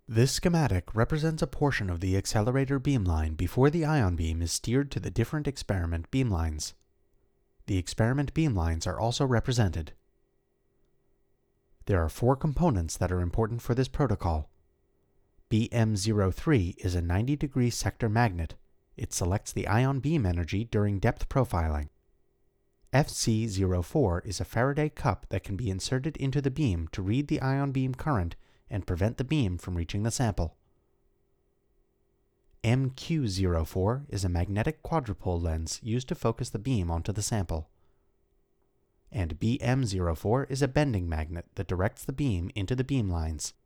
This schematic represents a portion of the accelerator beamline before the ion beam is steered to the different experiment beamlines. The experiment beamlines are also represented. There are 4 components that are important for this protocol. BM03 is a 90-degree sector magnet. It selects the ion beam energy during depth profiling. FC04 is a Faraday cup that can be inserted into the beam to read the ion beam current and prevent the beam from reaching the sample. MQ04 is a magnetic quadrupole lens used to focus the beam onto the sample. And BM04 is a bending magnet that directs the beam into the beam lines.